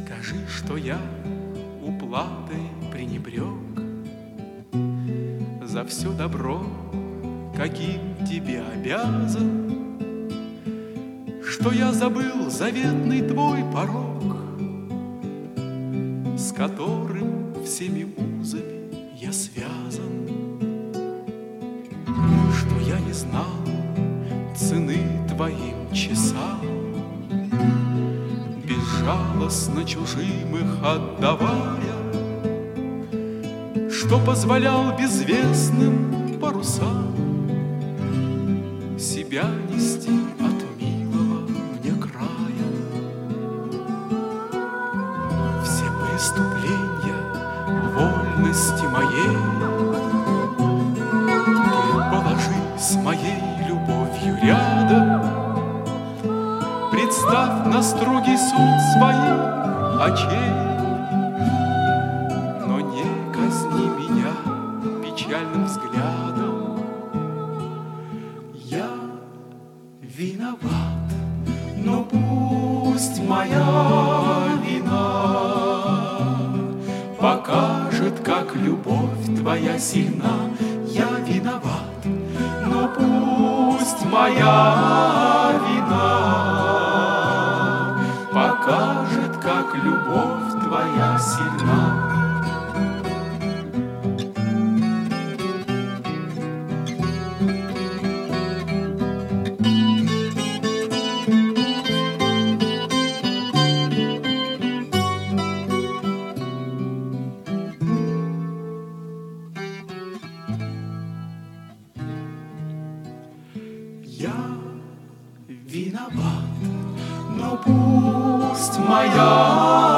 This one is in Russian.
Скажи, что я уплатой пренебрег за все добро, каким тебе обязан, что я забыл заветный твой порог, с которым всеми узами я связан, что я не знал цены твоим часам, безжалостно чужим их отдавая, что позволял безвестным парусам себя нести от милого мне края. Все преступления вольности моей ты положи с моей любовью рядом, представь на строгий суд своих очей, но не казни меня печальным взглядом. Я виноват, но пусть моя вина покажет, как любовь твоя сильна. Я виноват, но пусть моя вина покажет, как любовь твоя сильна. Я виноват, но пусть моя